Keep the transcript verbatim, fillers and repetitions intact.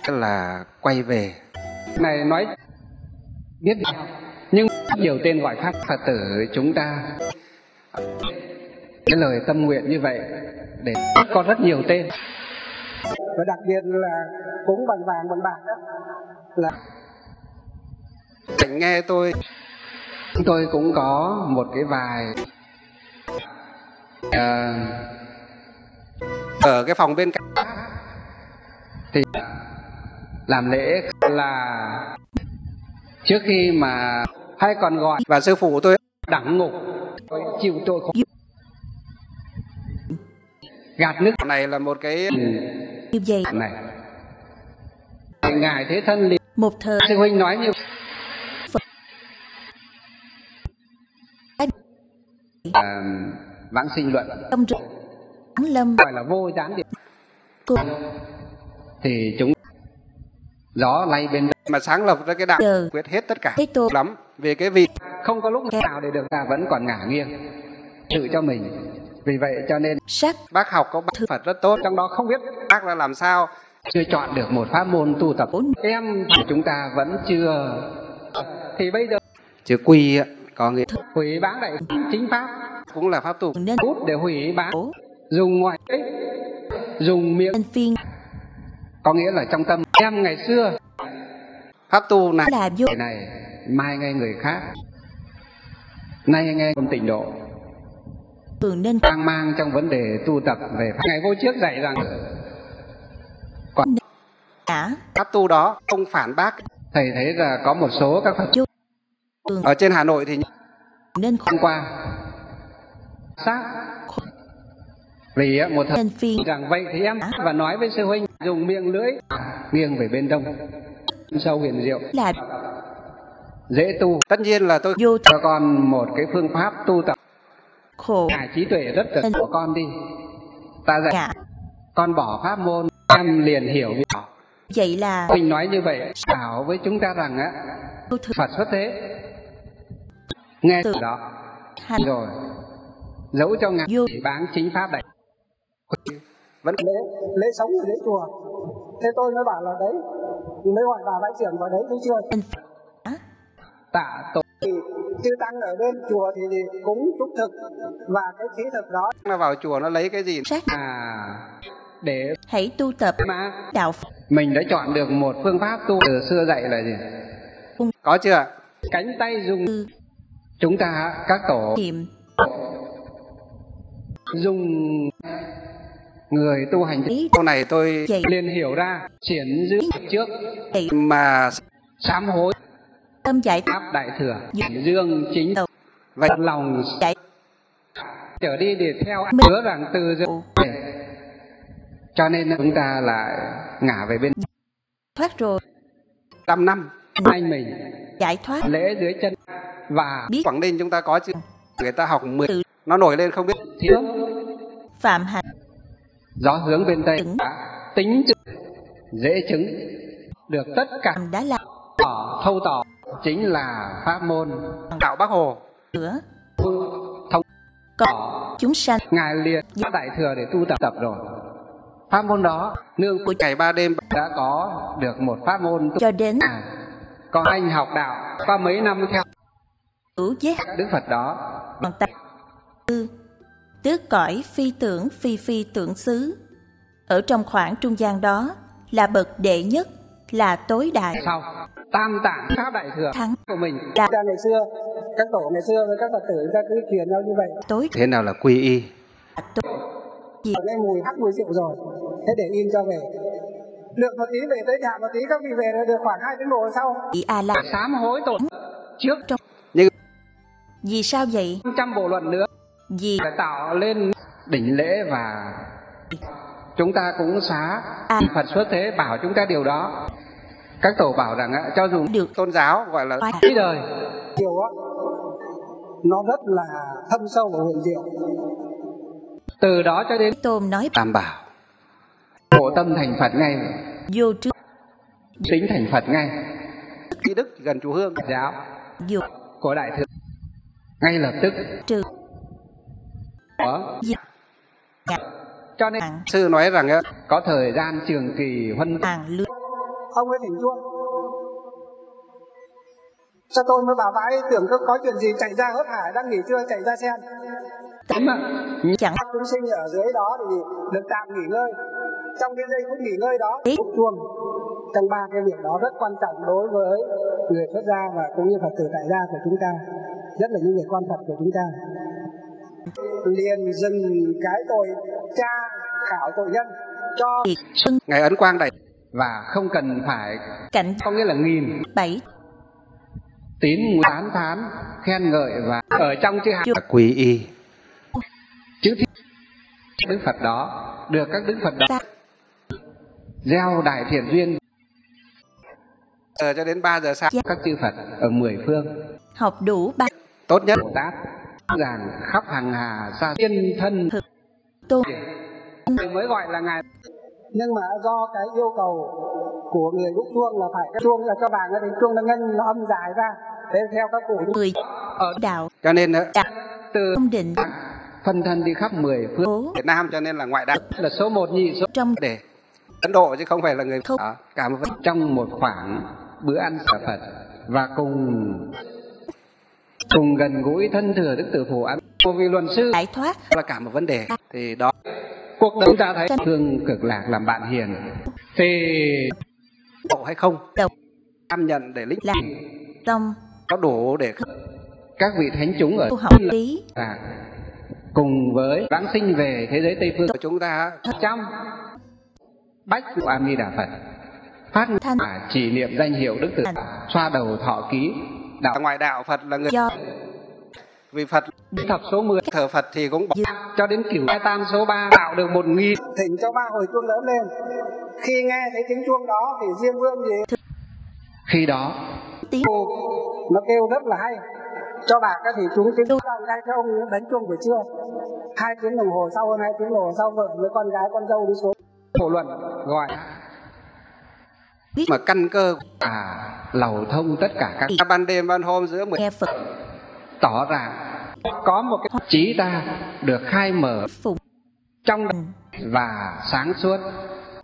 là quay về. Này nói biết nhưng nhiều tên gọi khác. Phật tử chúng ta cái lời tâm nguyện như vậy để có rất nhiều tên, và đặc biệt là cúng bằng vàng bằng bạc đó là Cảnh nghe tôi tôi cũng có một cái vài à, ở cái phòng bên cạnh thì làm lễ là trước khi mà hay còn gọi và sư phụ tôi đẳng ngục chịu tội khổ gạt nước này là một cái như vậy này. Ngài Thế Thân liền một thời sư huynh nói như à, vãng sinh luận trong rừng lâm gọi là vô gián điệp cô thì chúng gió lay bên mà sáng lập ra cái đạo giờ quyết hết tất cả thế tôi lắm về cái vị không có lúc nào để được ta vẫn còn ngả nghiêng tự cho mình. Vì vậy cho nên sắc bác học có bác Phật rất tốt, trong đó không biết bác là làm sao chưa chọn được một pháp môn tu tập. Em chúng ta vẫn chưa, thì bây giờ chữ quy có nghĩa hủy bán đại chính pháp cũng là pháp tu, nên bút để hủy bán, dùng ngoại ích, dùng miệng phiên có nghĩa là trong tâm. Em ngày xưa pháp tu này là vô này mai nghe người khác, nay nghe con tịnh độ, thường nên đang mang trong vấn đề tu tập về pháp. Ngày vô trước dạy rằng còn cả pháp tu đó không phản bác. thầy thấy là có một số các Phật Ở trên Hà Nội thì nên hôm qua xác vì một thời nên phiên rằng vậy thì em và nói với sư huynh dùng miệng lưỡi nghiêng về bên đông sâu huyền diệu là dễ tu. tất nhiên là tôi vô Cho con một cái phương pháp tu tập khổ ngài trí tuệ rất cần của con đi, ta dạy cả con bỏ pháp môn em liền hiểu. vậy là Mình nói như vậy bảo với chúng ta rằng á vô thực Phật xuất thế nghe từ đó hành rồi dẫu cho ngài vô chỉ bán chính pháp này vẫn lễ lễ sống ở đấy chùa. Thế tôi mới bảo là đấy, mới hỏi bà bãi trưởng vào đấy thấy chưa, nên tạ tội thì chư tăng ở bên chùa thì, thì cúng chúc thực và cái khí thực đó là vào chùa nó lấy cái gì sát à để hãy tu tập mà đạo Phật mình đã chọn được một phương pháp tu từ xưa dạy là gì? có chưa? Cánh tay dùng chúng ta các tổ niệm dùng người tu hành ý Câu này tôi vậy liền hiểu ra triển giữ trước vậy mà sám hối tâm giải pháp đại thừa dương chính đầu vậy lòng giải trở đi để theo Mình- hứa rằng từ dương cho nên chúng ta lại ngả về bên thoát rồi trăm năm anh mình giải thoát lễ dưới chân và biết Quảng Ninh chúng ta có chứ, người ta học mười tự nó nổi lên không biết thiếu phạm hạnh gió hướng bên tây Chứng. tính chứng, dễ chứng được tất cả làm đã làm tỏ thâu tỏ chính là pháp môn đạo Bác Hồ. nữa thông có tỏ chúng sanh ngài liệt pháp đại thừa để tu tập tập rồi. Pháp môn đó nương của Ngày ba đêm đã có được một pháp môn tu. cho đến À, còn anh học đạo qua mấy năm theo hữu giác Đức Phật đó còn ta tư tước cõi phi tưởng phi phi tưởng xứ ở trong khoảng trung gian đó là bậc đệ nhất, là tối đại sau tam tạng pháp đại thừa thắng của mình là ra ngày xưa, các tổ ngày xưa với các Phật tử người ta cứ truyền nhau như vậy. tối thế nào là quy y? tối gì Ở đây mùi hắc mùi rượu rồi, thế để in cho về. Được một tí về tới nhà một tí các vị về rồi được khoảng hai tiếng đồng hồ sau. vị a la sám hối tội trước trong Nhưng vì sao vậy? trăm bộ luận nữa Vì để tạo lên đỉnh lễ và chúng ta cũng xá À. Phật xuất thế bảo chúng ta điều đó. Các tổ bảo rằng á, cho dù được tôn giáo gọi là oai cái đời Điều á, nó rất là thâm sâu và huyền diệu. từ đó cho đến tôn nói Tam Bảo. bộ tâm thành Phật ngay, vô trước tính thành Phật ngay, Kỹ Đức gần chùa Hương. giáo vô của đại thừa ngay lập tức trừ có. gì Cho nên hàng Sư nói rằng á, có thời gian trường kỳ huân hàng lương ông ấy thỉnh chuông. Sao tôi mới bảo vãi tưởng có, có chuyện gì chạy ra hớt hải, đang nghỉ trưa chạy ra xem. Chẳng Các chúng sinh ở dưới đó thì được tạm nghỉ ngơi. Trong cái giây phút nghỉ ngơi đó, đúc chuông. Trong ba cái việc đó rất quan trọng đối với người xuất gia và cũng như Phật tử tại gia của chúng ta, nhất là những người con Phật của chúng ta. Liền dừng cái tội cha khảo tội nhân cho Ngài ấn quang đầy và không cần phải cảnh có nghĩa là nghìn bảy tín tán thán khen ngợi và ở trong chữ hạnh quy y chữ thiết Đức Phật đó được các Đức Phật đó gieo đại thiện duyên giờ cho đến ba giờ sáng các chư Phật ở mười phương học đủ ba tốt nhất. Bồ Tát rằng khắp hàng hà xa thiên thân tôn mới gọi là ngài. nhưng mà do cái yêu cầu của người đúc chuông là phải cái chuông là cho vàng thì chuông nó ngân nó âm dài ra, thế theo các cụ người Ở đạo Cho nên đó, đạo từ không định phân thân đi khắp mười phương cố Việt Nam cho nên là ngoại đạo là số một nhị số trong để Ấn Độ chứ không phải là người Không. đó. Cả một vấn trong một khoảng bữa ăn sở Phật và cùng cùng gần gũi thân thừa Đức Tử Phụ ăn vì luận sư giải thoát là cả một vấn đề thì đó cuộc đời chúng ta thấy thương cực lạc làm bạn hiền thì độ hay không độc am nhận để lĩnh là tâm có đủ để các vị thánh chúng ở tu học lý à, cùng với vãng sinh về thế giới Tây phương của chúng ta trong bách cụ A Di Đà Phật phát thanh à, chỉ niệm danh hiệu Đức Tử xoa đầu thọ ký đạo ngoại đạo Phật là người do vì Phật thập số mười thờ Phật thì cũng bỏ dự cho đến cửu hai tam số ba tạo được một nghìn. thỉnh cho ba hồi chuông lớn lên. Khi nghe thấy tiếng chuông đó thì Diêm Vương gì Khi đó tiếng nó kêu rất là hay. Cho bạc thì chúng tiếng rằng ngay cái ông đánh chuông buổi trưa, hai tiếng đồng hồ sau hơn hai tiếng đồng hồ sau vợ với con gái con dâu đi xuống phổ luận gọi mà căn cơ à lầu thông tất cả các ban đêm ban hôm giữa mười nghe Phật tỏ ra có một cái trí ta được khai mở phụng trong và sáng suốt